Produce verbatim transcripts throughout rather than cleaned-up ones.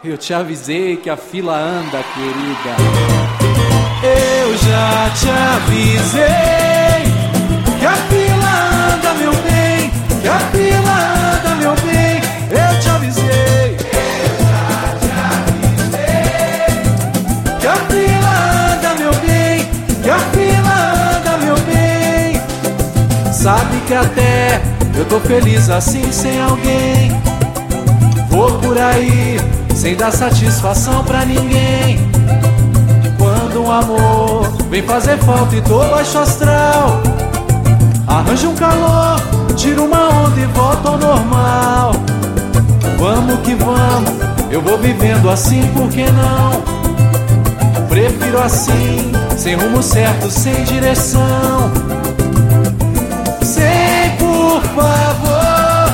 Eu te avisei que a fila anda, querida. Eu já te avisei que a fila anda, meu bem, que a fila anda, meu bem. Eu te avisei. Eu já te avisei que a fila anda, meu bem, que a fila anda, meu bem. Sabe que até eu tô feliz assim sem alguém. Vou por aí sem dar satisfação pra ninguém. Quando um amor vem fazer falta e tô baixo astral, arranjo um calor, tiro uma onda e volto ao normal. Vamos que vamos, eu vou vivendo assim, por que não? Prefiro assim, sem rumo certo, sem direção. Sem, por favor,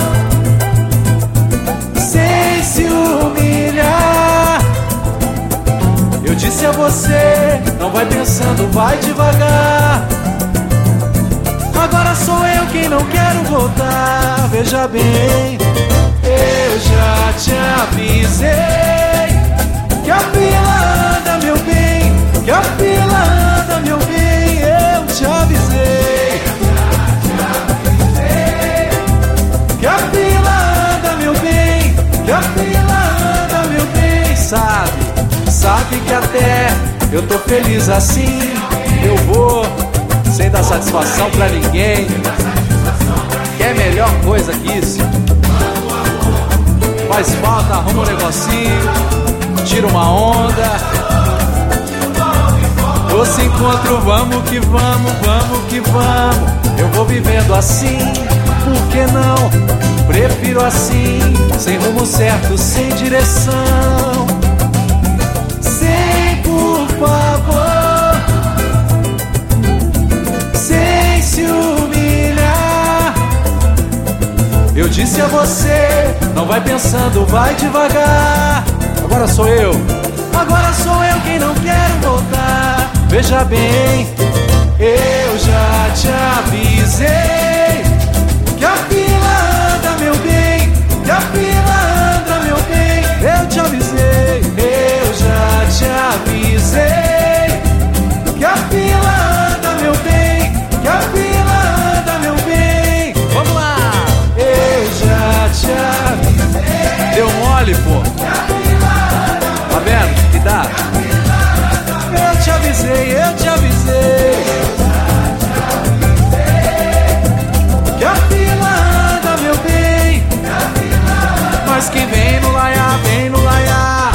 sem se humilhar. Eu disse a você, não vai pensando, vai devagar. Agora sou eu quem não quero voltar. Veja bem, eu já te avisei que a fila anda, meu bem, que a fila anda, meu bem. Eu te avisei que a fila anda, meu bem, que a fila anda, meu bem. Sabe, sabe que até eu tô feliz assim. Eu vou sem dar satisfação pra ninguém. Quer melhor coisa que isso? Faz falta, arruma um negocinho, tira uma onda. Doce encontro, vamos que vamos, vamos que vamos. Eu vou vivendo assim, por que não? Prefiro assim, sem rumo certo, sem direção. Sem, por favor, sem se humilhar. Eu disse a você, não vai pensando, vai devagar. Agora sou eu, agora sou eu quem não quero voltar. Veja bem, eu já te avisei que a fila anda, meu bem, que a fila anda, meu bem. Eu te avisei, eu já te avisei que a fila anda, meu bem, que a fila anda, meu bem. Vamos lá! Eu já te avisei. Deu mole, pô. Tá vendo que dá? Eu te avisei, eu te avisei que a fila anda, meu bem. Mas quem vem no laiá, vem no laiá.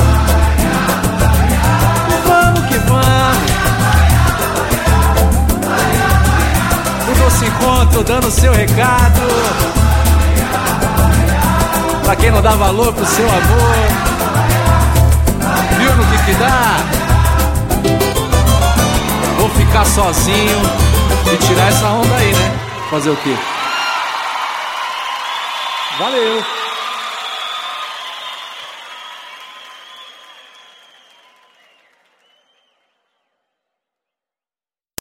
Vamos que vamos. O doce encontro dando seu recado pra quem não dá valor pro seu amor. Viu no que que dá? Vou ficar sozinho e tirar essa onda aí, né? Fazer o quê? Valeu!